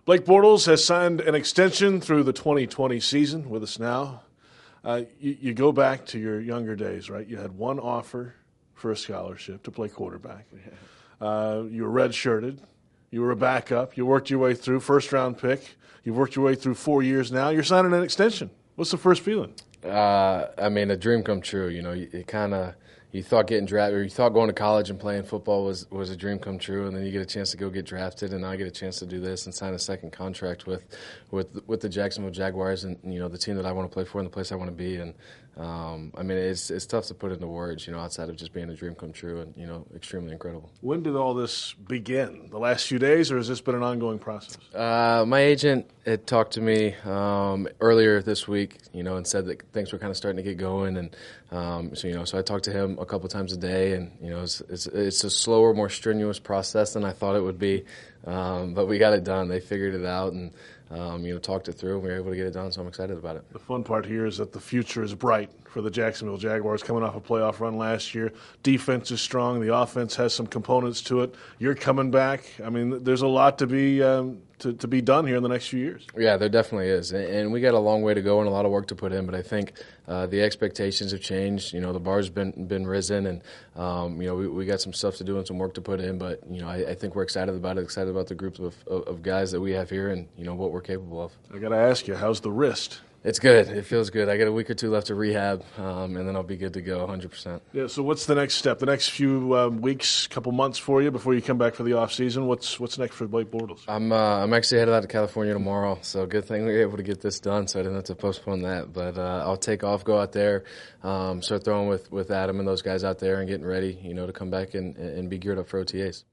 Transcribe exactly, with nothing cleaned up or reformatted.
Blake Bortles has signed an extension through the twenty twenty season with us now. Uh, you, you go back to your younger days, right? You had one offer for a scholarship to play quarterback. Uh, you were red-shirted. You were a backup. You worked your way through, first-round pick. You've worked your way through four years now. You're signing an extension. What's the first feeling? Uh, I mean, a dream come true. You know, it kind of you thought getting drafted, or you thought going to college and playing football was was a dream come true, and then you get a chance to go get drafted, and now I get a chance to do this and sign a second contract with with with the Jacksonville Jaguars, and you know the team that I want to play for and the place I want to be. And um, I mean, it's it's tough to put into words, you know, outside of just being a dream come true, and you know, extremely incredible. When did all this begin? The last few days, or has this been an ongoing process? Uh, my agent had talked to me um, earlier this week, you know, and said that things were kind of starting to get going, and um, so you know, so I talked to him a couple times a day, and you know, it's, it's, it's a slower, more strenuous process than I thought it would be, um, but we got it done. They figured it out, and um, you know, talked it through, and we were able to get it done. So I'm excited about it. The fun part here is that the future is bright for the Jacksonville Jaguars, coming off a playoff run last year. Defense is strong. The offense has some components to it. You're coming back. I mean, there's a lot to be um, to, to be done here in the next few years. Yeah, there definitely is, and we got a long way to go and a lot of work to put in. But I think uh, the expectations have changed. You know, the bar's been been risen, and um, you know, we, we got some stuff to do and some work to put in. But you know, I, I think we're excited about it. Excited about the group of, of, of guys that we have here, and you know what we're capable of. I got to ask you, how's the wrist? It's good. It feels good. I got a week or two left to rehab, um, and then I'll be good to go one hundred percent. Yeah, so what's the next step? The next few um, weeks, couple months for you before you come back for the off season. What's what's next for Blake Bortles? I'm uh, I'm actually headed out to California tomorrow, so good thing we were able to get this done so I didn't have to postpone that. But uh, I'll take off, go out there, um, start throwing with, with Adam and those guys out there and getting ready, you know, to come back and, and be geared up for O T As.